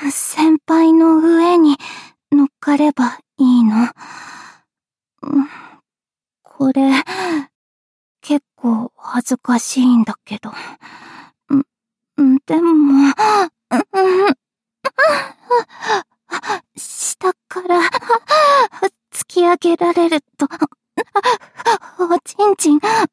先輩の上に乗っかればいいの。これ、結構恥ずかしいんだけど。でも、下から突き上げられると、おちんちん